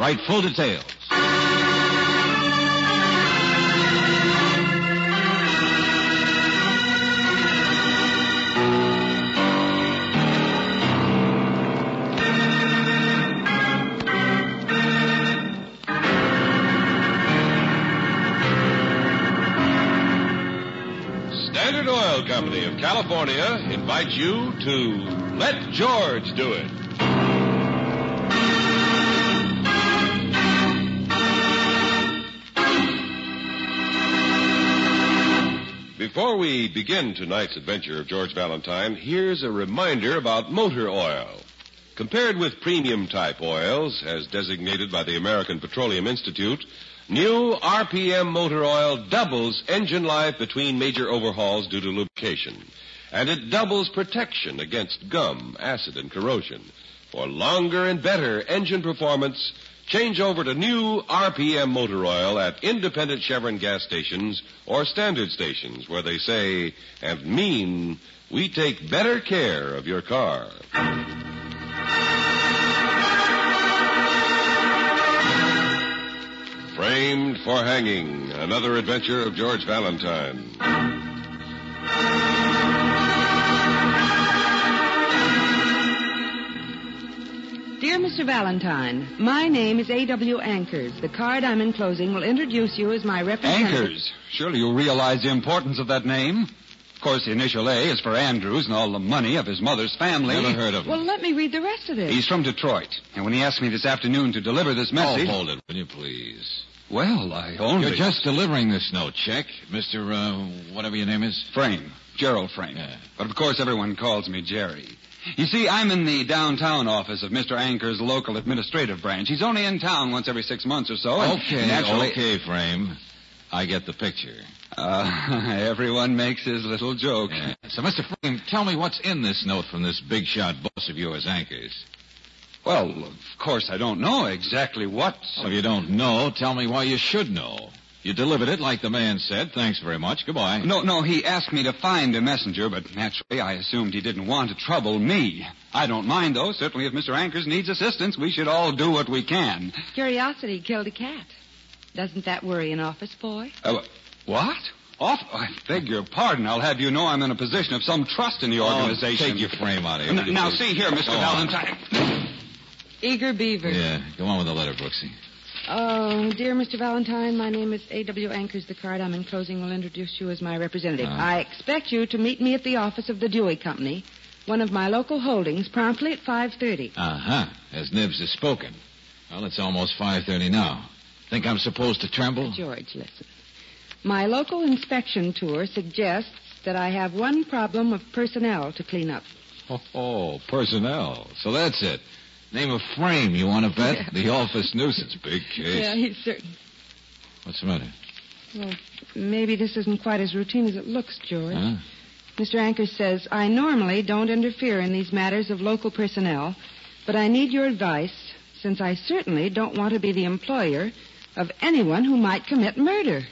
write full details. Standard Oil Company of California invites you to Let George Do It. Before we begin tonight's adventure of George Valentine, here's a reminder about motor oil. Compared with premium-type oils, as designated by the American Petroleum Institute, new RPM motor oil doubles engine life between major overhauls due to lubrication. And it doubles protection against gum, acid, and corrosion. For longer and better engine performance, change over to new RPM motor oil at independent Chevron gas stations or standard stations where they say and mean we take better care of your car. Framed for Hanging, another adventure of George Valentine. Dear Mr. Valentine, my name is A.W. Ankers. The card I'm enclosing will introduce you as my representative. Ankers? Surely you realize the importance of that name? Of course, the initial A is for Andrews and all the money of his mother's family. Never heard of him. Well, let me read the rest of this. He's from Detroit. And when he asked me this afternoon to deliver this message... Oh, hold it, will you please? Well, I only... You're just delivering this note, check, Mr., whatever your name is? Frame. Gerald Frame. Yeah. But, of course, everyone calls me Jerry. You see, I'm in the downtown office of Mr. Ankers' local administrative branch. He's only in town once every 6 months or so. Okay, Frame. I get the picture. Everyone makes his little joke. Yeah. So, Mr. Frame, tell me what's in this note from this big shot boss of yours, Ankers. Well, of course, I don't know exactly what... Well, if you don't know, tell me why you should know. You delivered it like the man said. Thanks very much. Goodbye. No, he asked me to find a messenger, but naturally I assumed he didn't want to trouble me. I don't mind, though. Certainly if Mr. Ankers needs assistance, we should all do what we can. Curiosity killed a cat. Doesn't that worry an office boy? What? I beg your pardon. I'll have you know I'm in a position of some trust in the organization. Take your Frame out of here. Now, see here, Mr. Valentine. Eager beaver. Yeah, go on with the letter, Brooksy. Oh, dear Mr. Valentine, my name is A.W. Ankers. The card I'm enclosing will introduce you as my representative. I expect you to meet me at the office of the Dewey Company, one of my local holdings, promptly at 5:30. Uh-huh. As Nibs has spoken. Well, it's almost 5:30 now. Think I'm supposed to tremble? George, listen. My local inspection tour suggests that I have one problem of personnel to clean up. Oh, personnel. So that's it. Name of Frame, you want to bet? Yeah. The office nuisance. Big case. Yeah, he's certain. What's the matter? Well, maybe this isn't quite as routine as it looks, George. Huh? Mr. Ankers says, I normally don't interfere in these matters of local personnel, but I need your advice, since I certainly don't want to be the employer of anyone who might commit murder.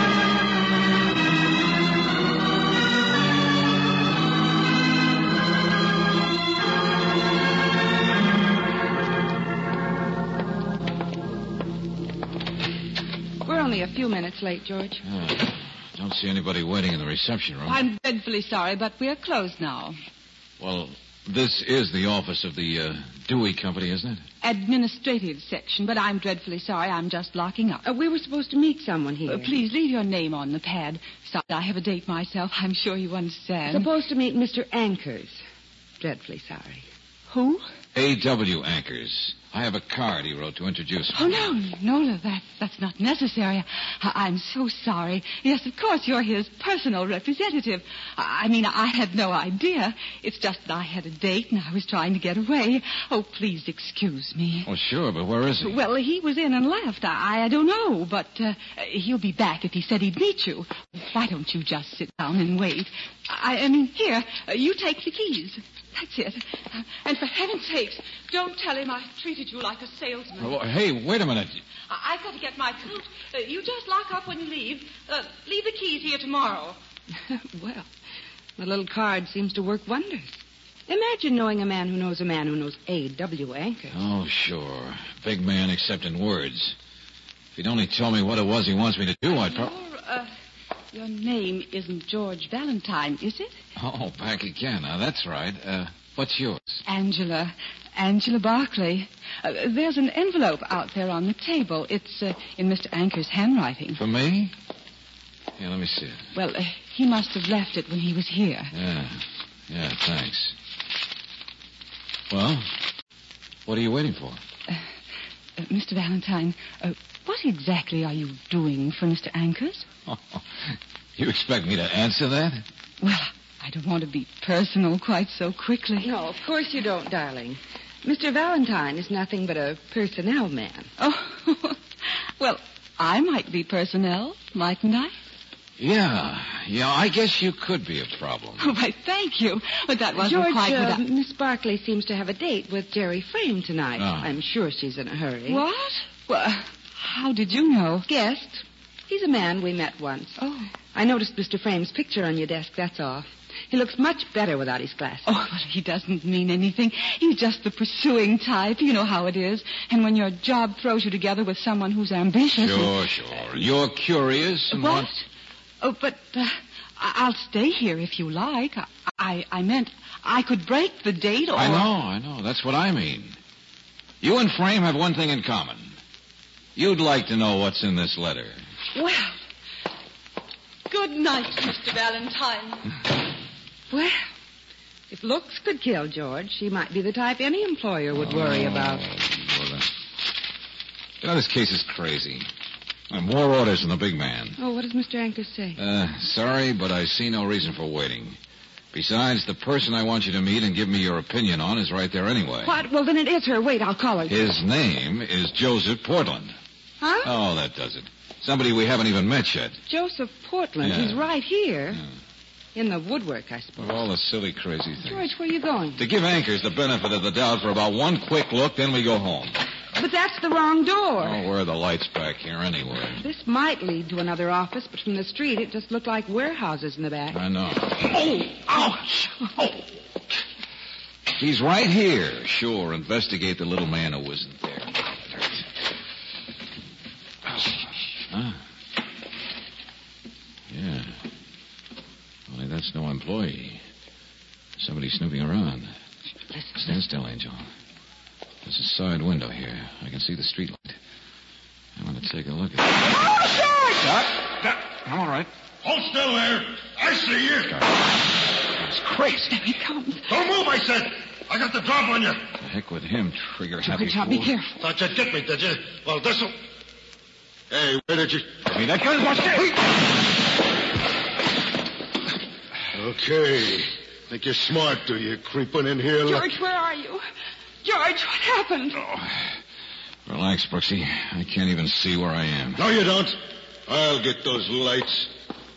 We're only a few minutes late, George. Don't see anybody waiting in the reception room. I'm dreadfully sorry, but we're closed now. Well, this is the office of the Dewey Company, isn't it? Administrative section, but I'm dreadfully sorry. I'm just locking up. We were supposed to meet someone here. Please leave your name on the pad. Sorry, I have a date myself. I'm sure you understand. Supposed to meet Mr. Ankers. Dreadfully sorry. Who? A.W. Ankers. I have a card he wrote to introduce me. Oh, no, that's not necessary. I'm so sorry. Yes, of course, you're his personal representative. I mean, I had no idea. It's just that I had a date and I was trying to get away. Oh, please excuse me. Oh, sure, but where is he? Well, he was in and left. I don't know, but he'll be back if he said he'd meet you. Why don't you just sit down and wait? I mean, here, you take the keys. That's it. And for heaven's sakes, don't tell him I treated you like a salesman. Oh, hey, wait a minute. I've got to get my coat. You just lock up when you leave. Leave the keys here tomorrow. Well, the little card seems to work wonders. Imagine knowing a man who knows A.W. Ankers. Oh, sure. Big man except in words. If he'd only told me what it was he wants me to do, I'd probably... Your name isn't George Valentine, is it? Oh, back again. That's right. What's yours? Angela Barclay. There's an envelope out there on the table. It's in Mr. Anker's handwriting. For me? Yeah, let me see it. Well, he must have left it when he was here. Yeah, thanks. Well, what are you waiting for? Mr. Valentine, what exactly are you doing for Mr. Ankers? You expect me to answer that? Well, I don't want to be personal quite so quickly. No, of course you don't, darling. Mr. Valentine is nothing but a personnel man. Oh, well, I might be personnel, mightn't I? Yeah, I guess you could be a problem. Oh, why, thank you. But that wasn't George, quite what I... Miss Barclay seems to have a date with Jerry Frame tonight. Oh. I'm sure she's in a hurry. What? Well, how did you know? Guessed. He's a man we met once. Oh. I noticed Mr. Frame's picture on your desk, that's all. He looks much better without his glasses. Oh, well, he doesn't mean anything. He's just the pursuing type. You know how it is. And when your job throws you together with someone who's ambitious... Sure. You're curious and What? want... Oh, but I'll stay here if you like. I meant I could break the date or... I know. That's what I mean. You and Frame have one thing in common. You'd like to know what's in this letter. Well, good night, Mr. Valentine. Well, if looks could kill George, she might be the type any employer would worry about. Brother. You know, this case is crazy. More orders from the big man. Oh, what does Mr. Ankers say? Sorry, but I see no reason for waiting. Besides, the person I want you to meet and give me your opinion on is right there anyway. What? Well, then it is her. Wait, I'll call her. His name is Joseph Portland. Huh? Oh, that does it. Somebody we haven't even met yet. Joseph Portland. Yeah. He's right here. Yeah. In the woodwork, I suppose. Of all the silly, crazy things. George, where are you going? To give Ankers the benefit of the doubt for about one quick look, then we go home. But that's the wrong door. Oh, where are the lights back here anyway? This might lead to another office, but from the street it just looked like warehouses in the back. I know. Oh, ouch! Oh. He's right here. Sure, investigate the little man who wasn't there. Huh? Yeah. Only that's no employee. Somebody snooping around. Stand still, Angel. There's a side window here. I can see the street light. I want to take a look at it. Oh, George! I'm all right. Hold still there. I see you. It's crazy. There he comes. Don't move, I said. I got the drop on you. The heck with him, trigger-happy George, fool. be careful. Thought you'd get me, did you? Well, this'll... Hey, where did you... I mean, that gun was... Okay. Think you're smart, do you? Creeping in here like... George, where are you? George, what happened? Oh. Relax, Brooksy. I can't even see where I am. No, you don't. I'll get those lights.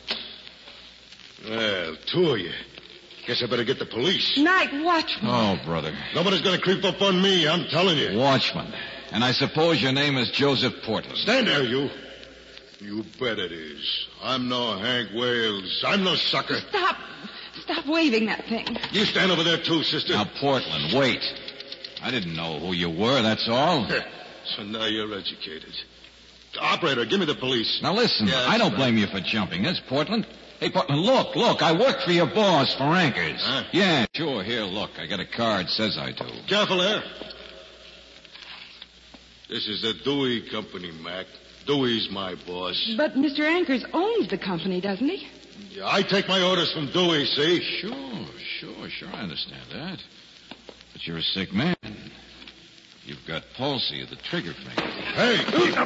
Well, two of you. Guess I better get the police. Night watchman. Oh, brother. Nobody's going to creep up on me, I'm telling you. Watchman. And I suppose your name is Joseph Portland. Stand there, you. You bet it is. I'm no Hank Wales. I'm no sucker. Stop waving that thing. You stand over there, too, sister. Now, Portland, wait. I didn't know who you were, that's all. So now you're educated. Operator, give me the police. Now, listen, Yeah, I don't right. blame you for jumping us, Portland. Hey, Portland, look. I work for your boss, for Ankers. Huh? Yeah, sure. Here, look. I got a card. Says I do. Careful there. This is the Dewey Company, Mac. Dewey's my boss. But Mr. Ankers owns the company, doesn't he? Yeah, I take my orders from Dewey, see? Sure. I understand that. But you're a sick man. You've got palsy of the trigger finger. Hey!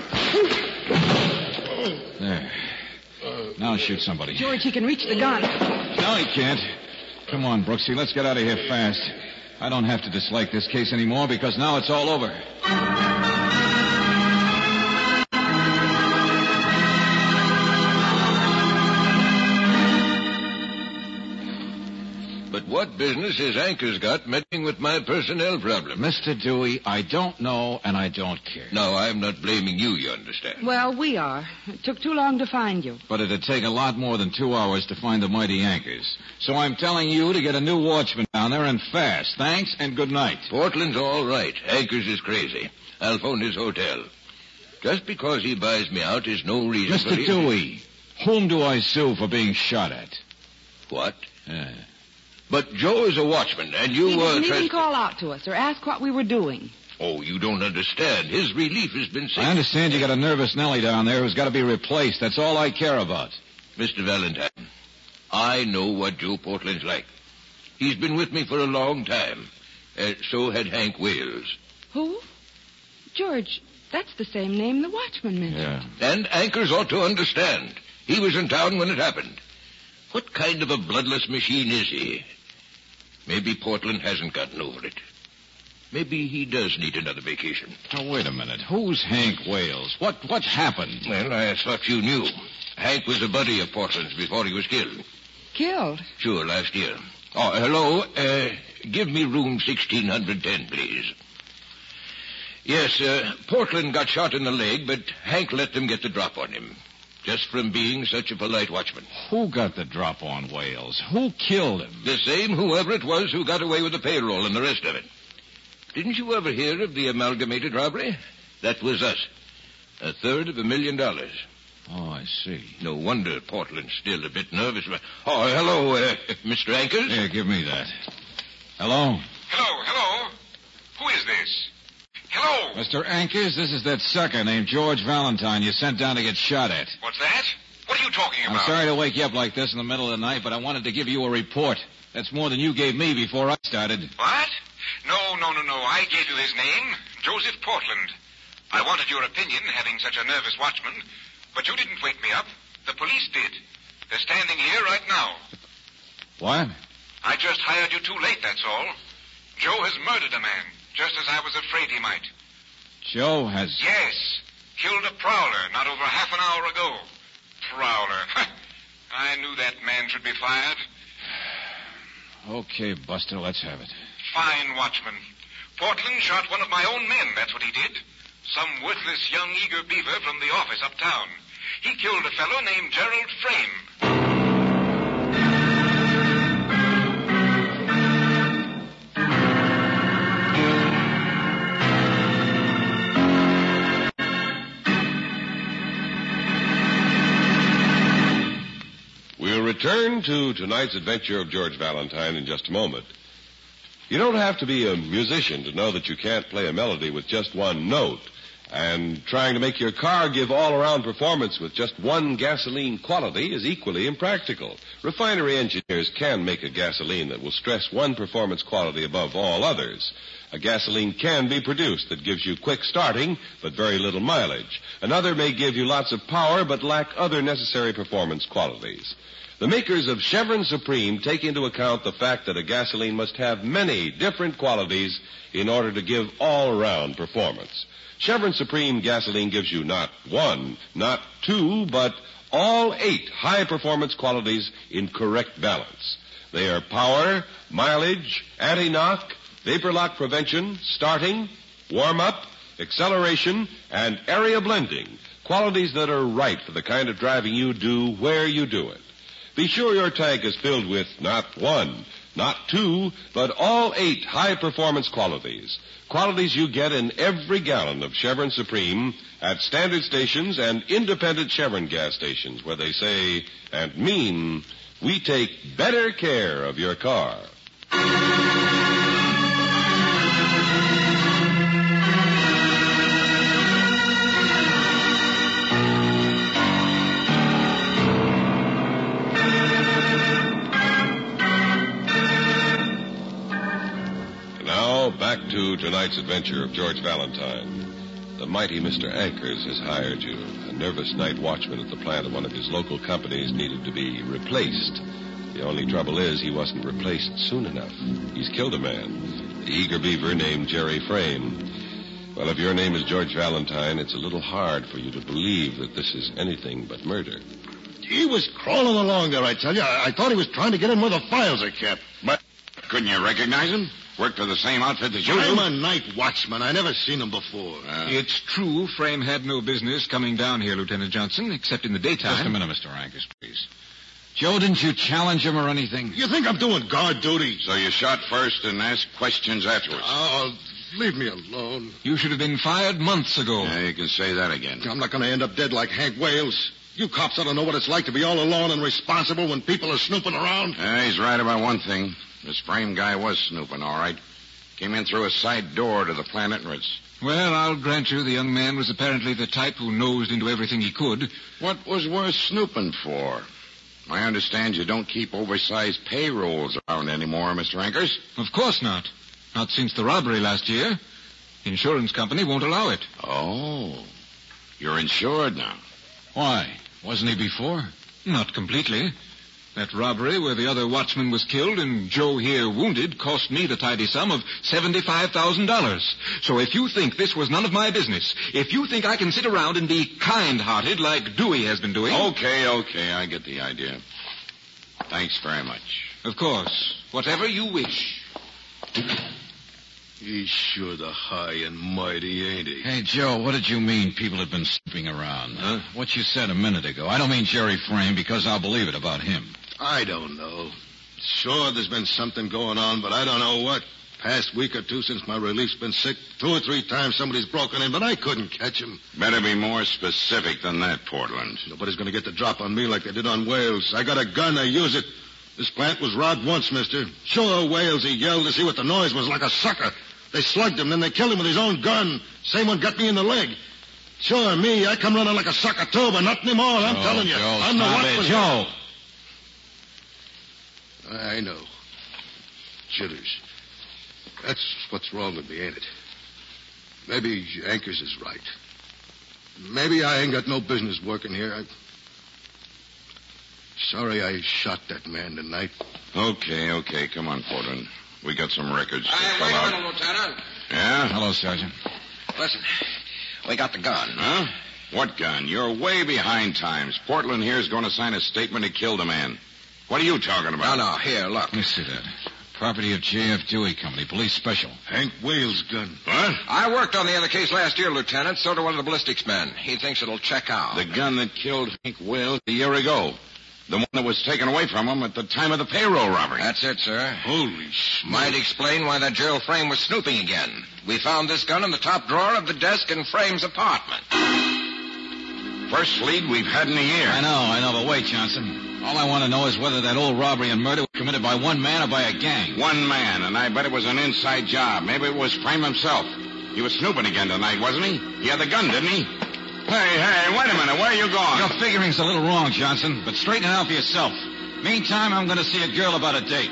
There. Now shoot somebody. George, he can reach the gun. No, he can't. Come on, Brooksy. Let's get out of here fast. I don't have to dislike this case anymore because now it's all over. But what business has Ankers got meddling with my personnel problem? Mr. Dewey, I don't know and I don't care. No, I'm not blaming you understand. Well, we are. It took too long to find you. But it'd take a lot more than 2 hours to find the mighty Ankers. So I'm telling you to get a new watchman down down there and fast. Thanks and good night. Portland's all right. Anchors is crazy. I'll phone his hotel. Just because he buys me out is no reason for... Mr. Dewey, whom do I sue for being shot at? What? Yeah. But Joe is a watchman, and you He were... didn't even call out to us or ask what we were doing. Oh, you don't understand. His relief has been... I understand you got a nervous Nellie down there who's got to be replaced. That's all I care about. Mr. Valentine, I know what Joe Portland's like. He's been with me for a long time. So had Hank Wales. Who? George, that's the same name the watchman mentioned. Yeah. And Anchors ought to understand. He was in town when it happened. What kind of a bloodless machine is he? Maybe Portland hasn't gotten over it. Maybe he does need another vacation. Now, wait a minute. Who's Hank Wales? What happened? Well, I thought you knew. Hank was a buddy of Portland's before he was killed. Killed? Sure, last year. Oh, hello. Give me room 1610, please. Yes, Portland got shot in the leg, but Hank let them get the drop on him. Just from being such a polite watchman. Who got the drop on Wales? Who killed him? The same whoever it was who got away with the payroll and the rest of it. Didn't you ever hear of the amalgamated robbery? That was us. $250,000. Oh, I see. No wonder Portland's still a bit nervous. Oh, hello, Mr. Anchors. Here, give me that. Hello? Hello? Who is this? Hello? Mr. Anchors, this is that sucker named George Valentine you sent down to get shot at. What's that? What are you talking about? I'm sorry to wake you up like this in the middle of the night, but I wanted to give you a report. That's more than you gave me before I started. What? No. I gave you his name, Joseph Portland. I wanted your opinion, having such a nervous watchman, but you didn't wake me up. The police did. They're standing here right now. What? I just hired you too late, that's all. Joe has murdered a man, just as I was afraid he might. Joe has... Yes. Killed a prowler not over half an hour ago. Prowler. I knew that man should be fired. Okay, Buster, let's have it. Fine watchman. Portland shot one of my own men, that's what he did. Some worthless young eager beaver from the office uptown. He killed a fellow named Gerald Frame. We'll return to tonight's adventure of George Valentine in just a moment. You don't have to be a musician to know that you can't play a melody with just one note. And trying to make your car give all-around performance with just one gasoline quality is equally impractical. Refinery engineers can make a gasoline that will stress one performance quality above all others. A gasoline can be produced that gives you quick starting but very little mileage. Another may give you lots of power but lack other necessary performance qualities. The makers of Chevron Supreme take into account the fact that a gasoline must have many different qualities in order to give all-around performance. Chevron Supreme gasoline gives you not one, not two, but all 8 high-performance qualities in correct balance. They are power, mileage, anti-knock, vapor lock prevention, starting, warm-up, acceleration, and area blending, qualities that are right for the kind of driving you do where you do it. Be sure your tank is filled with not one, not two, but all 8 high-performance qualities. Qualities you get in every gallon of Chevron Supreme at standard stations and independent Chevron gas stations where they say and mean, we take better care of your car. Back to tonight's adventure of George Valentine. The mighty Mr. Anchors has hired you. A nervous night watchman at the plant of one of his local companies needed to be replaced. The only trouble is he wasn't replaced soon enough. He's killed a man, the eager beaver named Jerry Frame. Well, if your name is George Valentine, it's a little hard for you to believe that this is anything but murder. He was crawling along there, I tell you. I thought he was trying to get in where the files are kept. But couldn't you recognize him? Worked for the same outfit as you do? I'm a night watchman. I never seen him before. It's true Frame had no business coming down here, Lieutenant Johnson, except in the daytime. Just a minute, Mr. Anchors, please. Joe, didn't you challenge him or anything? You think I'm doing guard duty? So you shot first and asked questions afterwards. Oh, leave me alone. You should have been fired months ago. Yeah, you can say that again. I'm not going to end up dead like Hank Wales. You cops ought to know what it's like to be all alone and responsible when people are snooping around. Yeah, he's right about one thing. This Frame guy was snooping, all right. Came in through a side door to the plant entrance. Well, I'll grant you the young man was apparently the type who nosed into everything he could. What was worth snooping for? I understand you don't keep oversized payrolls around anymore, Mr. Ankers. Of course not. Not since the robbery last year. Insurance company won't allow it. Oh, you're insured now. Why? Wasn't he before? Not completely. That robbery where the other watchman was killed and Joe here wounded cost me the tidy sum of $75,000. So if you think this was none of my business, if you think I can sit around and be kind-hearted like Dewey has been doing... Okay, I get the idea. Thanks very much. Of course. Whatever you wish. He's sure the high and mighty, ain't he? Hey, Joe, what did you mean people had been snooping around? Huh? What you said a minute ago. I don't mean Jerry Frame because I'll believe it about him. I don't know. Sure, there's been something going on, but I don't know what. Past week or two since my relief's been sick, 2 or 3 times somebody's broken in, but I couldn't catch him. Better be more specific than that, Portland. Nobody's going to get the drop on me like they did on Wales. I got a gun, I use it. This plant was robbed once, mister. Sure, Wales, he yelled to see what the noise was, like a sucker. They slugged him, then they killed him with his own gun. Same one got me in the leg. Sure, me, I come running like a sucker, too, but not anymore, I'm telling you. Joe, I'm the stop one it. for... Joe! I know. Jitters. That's what's wrong with me, ain't it? Maybe Ankers is right. Maybe I ain't got no business working here. Sorry I shot that man tonight. Okay. Come on, Portland. We got some records to fill Wait a out. minute, Lieutenant. Yeah? Hello, Sergeant. Listen, we got the gun. Huh? What gun? You're way behind times. Portland here's going to sign a statement he killed a man. What are you talking about? No, here, look. Let me see that. Property of J.F. Dewey Company, police special. Hank Wales' gun. What? I worked on the other case last year, Lieutenant. So did one of the ballistics men. He thinks it'll check out. The gun that killed Hank Wales a year ago. The one that was taken away from him at the time of the payroll robbery. That's it, sir. Holy shit. Might explain why that Gerald Frame was snooping again. We found this gun in the top drawer of the desk in Frame's apartment. First lead we've had in a year. I know, but wait, Johnson. All I want to know is whether that old robbery and murder was committed by one man or by a gang. One man, and I bet it was an inside job. Maybe it was Frame himself. He was snooping again tonight, wasn't he? He had the gun, didn't he? Hey, wait a minute. Where are you going? Your figuring's a little wrong, Johnson, but straighten it out for yourself. Meantime, I'm going to see a girl about a date.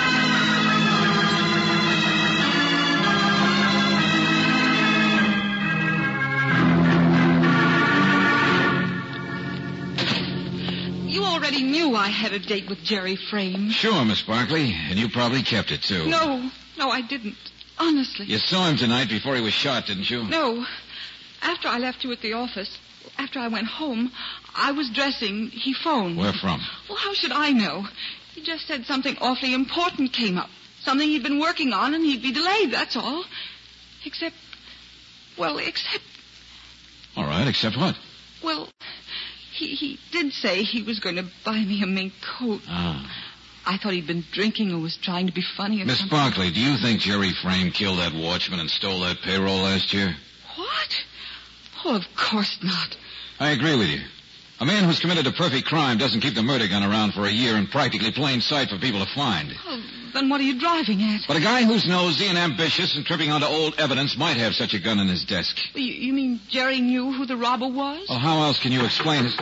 You already knew I had a date with Jerry Frame. Sure, Miss Barkley, and you probably kept it, too. No, I didn't. Honestly. You saw him tonight before he was shot, didn't you? No. After I left you at the office, after I went home, I was dressing. He phoned. Where from? Well, how should I know? He just said something awfully important came up. Something he'd been working on, and he'd be delayed, that's all. Except... All right, except what? Well, he did say he was going to buy me a mink coat. Ah. I thought he'd been drinking or was trying to be funny or Miss something. Barkley, do you think Jerry Frame killed that watchman and stole that payroll last year? What? Oh, of course not. I agree with you. A man who's committed a perfect crime doesn't keep the murder gun around for a year in practically plain sight for people to find. Oh, then what are you driving at? But a guy who's nosy and ambitious and tripping onto old evidence might have such a gun in his desk. You mean Jerry knew who the robber was? Well, how else can you explain his...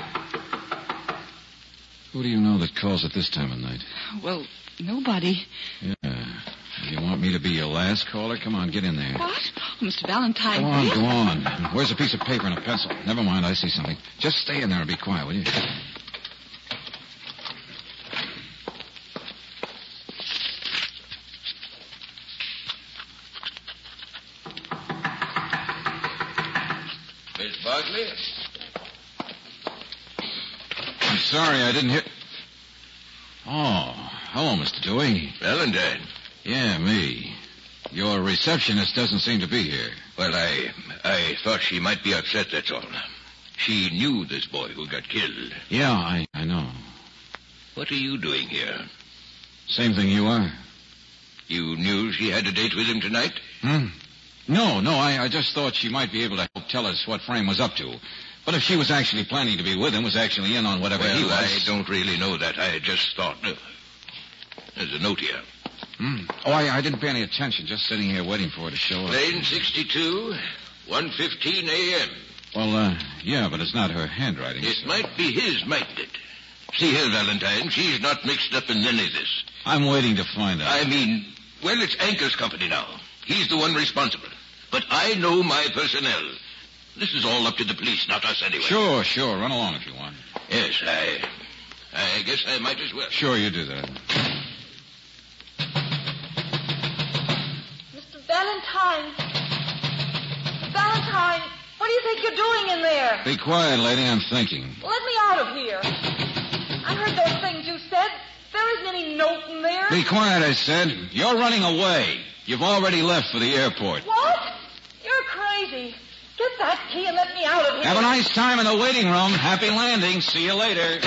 Who do you know that calls at this time of night? Well, nobody. Yeah. You want me to be your last caller? Come on, get in there. What? Oh, Mr. Valentine. Go on. Where's a piece of paper and a pencil? Never mind, I see something. Just stay in there and be quiet, will you? Miss Barkley? I'm sorry, I didn't hear... Oh, hello, Mr. Dewey. Valentine. Yeah, me. Your receptionist doesn't seem to be here. Well, I thought she might be upset, that's all. She knew this boy who got killed. Yeah, I know. What are you doing here? Same thing you are. You knew she had a date with him tonight? No, I just thought she might be able to help tell us what Frame was up to. But if she was actually planning to be with him, was actually in on whatever he was... I don't really know that. I just thought... there's a note here. Oh, I didn't pay any attention, just sitting here waiting for her to show up. Lane 62, 1:15 a.m. Well, yeah, but it's not her handwriting. It might be his, mightn't it? See here, Valentine, she's not mixed up in any of this. I'm waiting to find out. Well, it's Anker's company now. He's the one responsible. But I know my personnel. This is all up to the police, not us anyway. Sure. Run along if you want. Yes, I guess I might as well. Sure, you do that. Mr. Valentine. Valentine, what do you think you're doing in there? Be quiet, lady. I'm thinking. Let me out of here. I heard those things you said. There isn't any note in there. Be quiet, I said. You're running away. You've already left for the airport. What? You're crazy. Get that key and let me out of here. Have a nice time in the waiting room. Happy landing. See you later.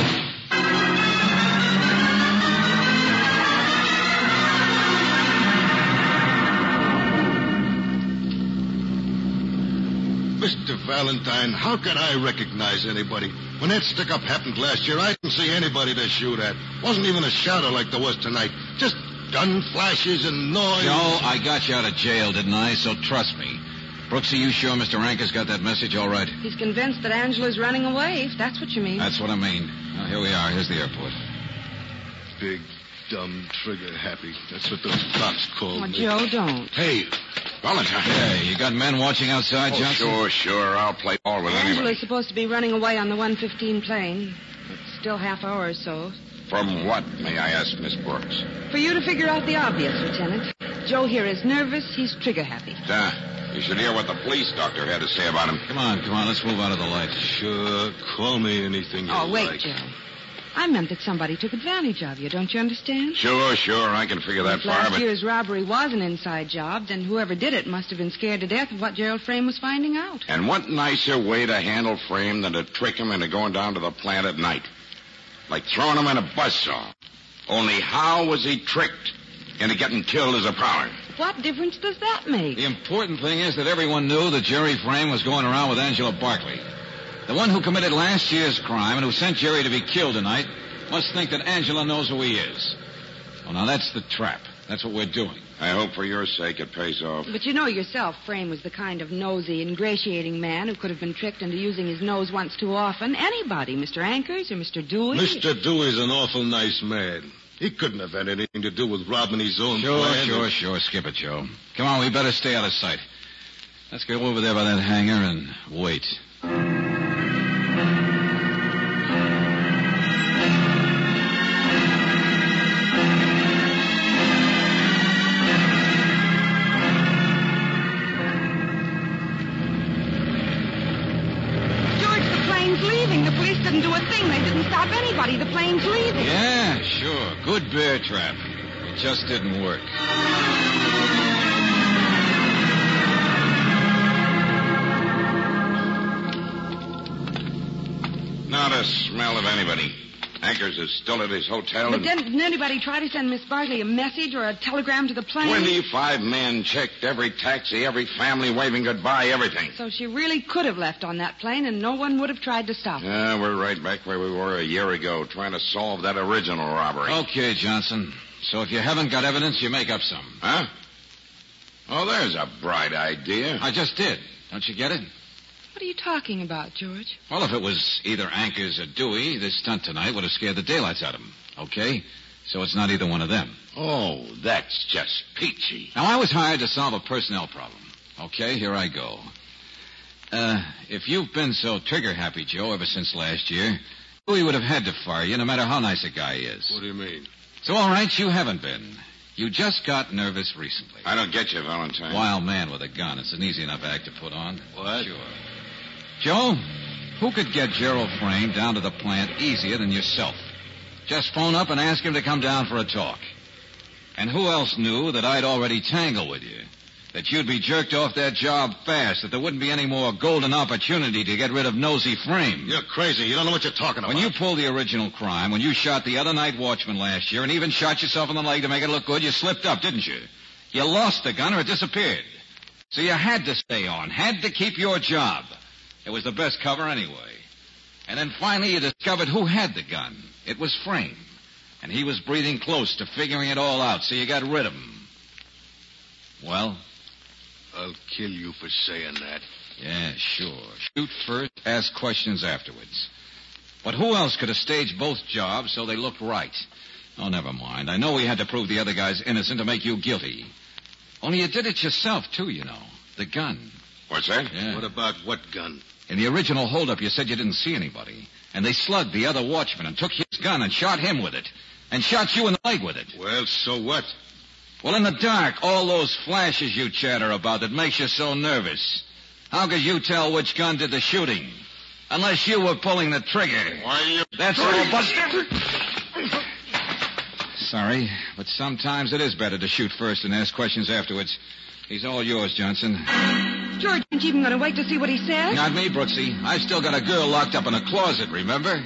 Mr. Valentine, how could I recognize anybody? When that stick-up happened last year, I didn't see anybody to shoot at. Wasn't even a shadow like there was tonight. Just gun flashes and noise. Joe, I got you out of jail, didn't I? So trust me. Brooksy, you sure Mr. Anker's got that message all right? He's convinced that Angela's running away, if that's what you mean. That's what I mean. Well, here we are. Here's the airport. Big, dumb, trigger-happy. That's what those cops call me. Joe, don't. Hey, Valentine. Hey, you got men watching outside, Johnson? Sure. I'll play ball with anybody. Angela's supposed to be running away on the 1:15 plane. It's still half hour or so. From what, may I ask, Miss Brooks? For you to figure out the obvious, Lieutenant. Joe here is nervous. He's trigger-happy. You should hear what the police doctor had to say about him. Come on. Let's move out of the light. Sure. Call me anything you like. Oh, wait, Joe. I meant that somebody took advantage of you. Don't you understand? Sure. I can figure that If far, last but... year's robbery was an inside job, then whoever did it must have been scared to death of what Gerald Frame was finding out. And what nicer way to handle Frame than to trick him into going down to the plant at night? Like throwing him in a buzzsaw. Only how was he tricked into getting killed as a prowler? What difference does that make? The important thing is that everyone knew that Jerry Frame was going around with Angela Barkley. The one who committed last year's crime and who sent Jerry to be killed tonight must think that Angela knows who he is. Well, now that's the trap. That's what we're doing. I hope for your sake it pays off. But you know yourself, Frame was the kind of nosy, ingratiating man who could have been tricked into using his nose once too often. Anybody, Mr. Ankers or Mr. Dewey. Mr. Dewey's an awful nice man. He couldn't have had anything to do with robbing his own plant. Sure. Skip it, Joe. Come on, we better stay out of sight. Let's go over there by that hangar and wait. Didn't do a thing. They didn't stop anybody. The plane's leaving. Yeah, sure. Good bear trap. It just didn't work. Not a smell of anybody. Ankers is still at his hotel. But didn't anybody try to send Miss Barkley a message or a telegram to the plane? 25 men checked every taxi, every family waving goodbye, everything. So she really could have left on that plane and no one would have tried to stop her. Yeah, we're right back where we were a year ago, trying to solve that original robbery. Okay, Johnson. So if you haven't got evidence, you make up some. Huh? Oh, there's a bright idea. I just did. Don't you get it? What are you talking about, George? Well, if it was either Ankers or Dewey, this stunt tonight would have scared the daylights out of them. Okay? So it's not either one of them. Oh, that's just peachy. Now, I was hired to solve a personnel problem. Okay, here I go. If you've been so trigger-happy, Joe, ever since last year, Dewey would have had to fire you no matter how nice a guy he is. What do you mean? So, all right, you haven't been. You just got nervous recently. I don't get you, Valentine. Wild man with a gun. It's an easy enough act to put on. What? Sure. Joe, who could get Gerald Frame down to the plant easier than yourself? Just phone up and ask him to come down for a talk. And who else knew that I'd already tangled with you? That you'd be jerked off that job fast, that there wouldn't be any more golden opportunity to get rid of Nosy Frame. You're crazy. You don't know what you're talking about. When you pulled the original crime, when you shot the other night watchman last year, and even shot yourself in the leg to make it look good, you slipped up, didn't you? You lost the gun or it disappeared. So you had to stay on, had to keep your job. It was the best cover anyway. And then finally you discovered who had the gun. It was Frame. And he was breathing close to figuring it all out, so you got rid of him. Well? I'll kill you for saying that. Yeah, sure. Shoot first, ask questions afterwards. But who else could have staged both jobs so they looked right? Oh, never mind. I know we had to prove the other guy's innocent to make you guilty. Only you did it yourself, too, you know. The gun. What's that? Yeah. What about what gun? In the original holdup, you said you didn't see anybody. And they slugged the other watchman and took his gun and shot him with it. And shot you in the leg with it. Well, so what? Well, in the dark, all those flashes you chatter about that makes you so nervous. How could you tell which gun did the shooting? Unless you were pulling the trigger. Why, you... That's all, Buster. Sorry, but sometimes it is better to shoot first and ask questions afterwards. He's all yours, Johnson. George, aren't you even going to wait to see what he says? Not me, Brooksy. I've still got a girl locked up in a closet, remember?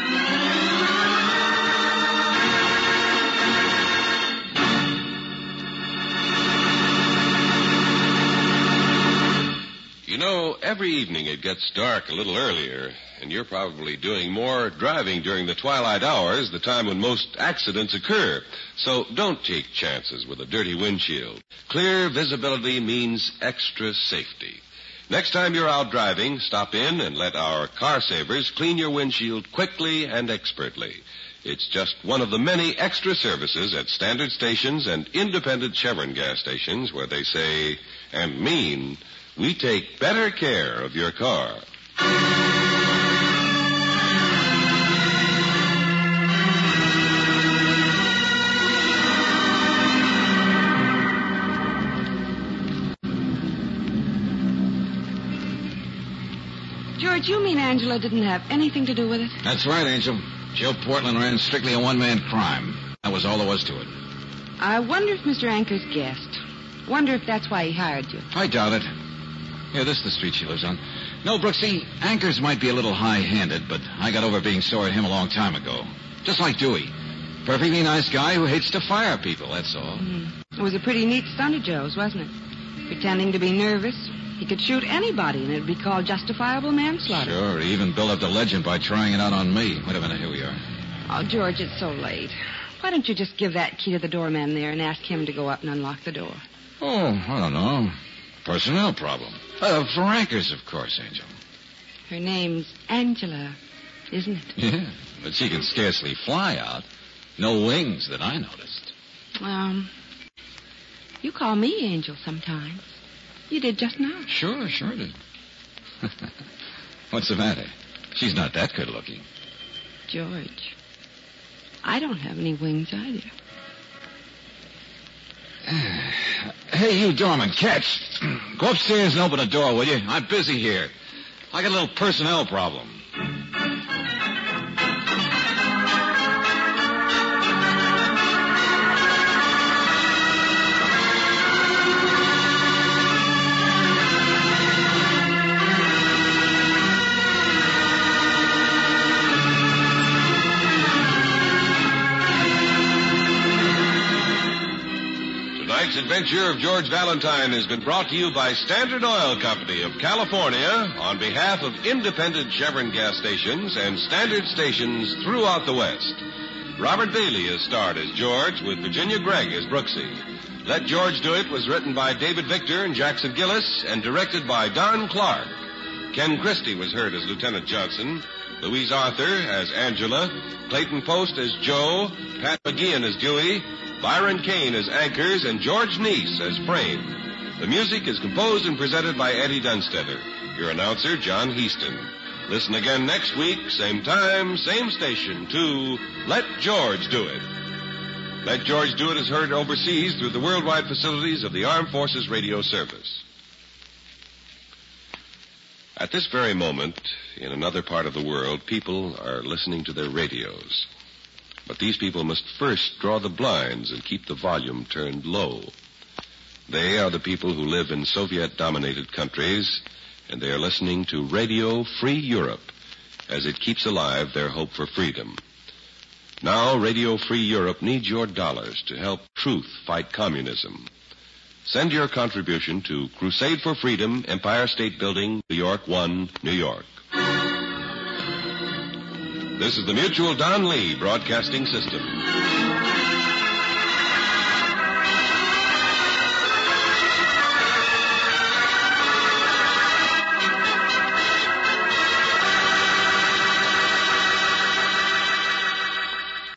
You know, every evening it gets dark a little earlier, and you're probably doing more driving during the twilight hours, the time when most accidents occur. So don't take chances with a dirty windshield. Clear visibility means extra safety. Next time you're out driving, stop in and let our car savers clean your windshield quickly and expertly. It's just one of the many extra services at standard stations and independent Chevron gas stations where they say and mean, we take better care of your car. George, you mean Angela didn't have anything to do with it? That's right, Angel. Joe Portland ran strictly a one-man crime. That was all there was to it. I wonder if Mr. Anchors guessed. Wonder if that's why he hired you. I doubt it. Here, this is the street she lives on. No, Brooksy, Anchors might be a little high-handed, but I got over being sore at him a long time ago. Just like Dewey. Perfectly nice guy who hates to fire people, that's all. It was a pretty neat stunt of Joe's, wasn't it? Pretending to be nervous. He could shoot anybody, and it'd be called justifiable manslaughter. Sure, he even built up the legend by trying it out on me. Wait a minute, here we are. Oh, George, it's so late. Why don't you just give that key to the doorman there and ask him to go up and unlock the door? Oh, I don't know. Personnel problem. For Anchors, of course, Angel. Her name's Angela, isn't it? Yeah, but she can scarcely fly out. No wings that I noticed. You call me Angel sometimes. You did just now. Sure did. What's the matter? She's not that good looking. George, I don't have any wings either. Hey, you doorman, catch. Go upstairs and open the door, will you? I'm busy here. I got a little personnel problem. Tonight's adventure of George Valentine has been brought to you by Standard Oil Company of California on behalf of independent Chevron gas stations and standard stations throughout the West. Robert Bailey is starred as George with Virginia Gregg as Brooksy. Let George Do It was written by David Victor and Jackson Gillis and directed by Don Clark. Ken Christie was heard as Lieutenant Johnson, Louise Arthur as Angela, Clayton Post as Joe, Pat McGeehan as Dewey, Byron Kane as Anchors, and George Neese as Frame. The music is composed and presented by Eddie Dunstetter. Your announcer, John Heaston. Listen again next week, same time, same station, to Let George Do It. Let George Do It is heard overseas through the worldwide facilities of the Armed Forces Radio Service. At this very moment, in another part of the world, people are listening to their radios. But these people must first draw the blinds and keep the volume turned low. They are the people who live in Soviet-dominated countries, and they are listening to Radio Free Europe as it keeps alive their hope for freedom. Now, Radio Free Europe needs your dollars to help truth fight communism. Send your contribution to Crusade for Freedom, Empire State Building, New York 1, New York. This is the Mutual Don Lee Broadcasting System.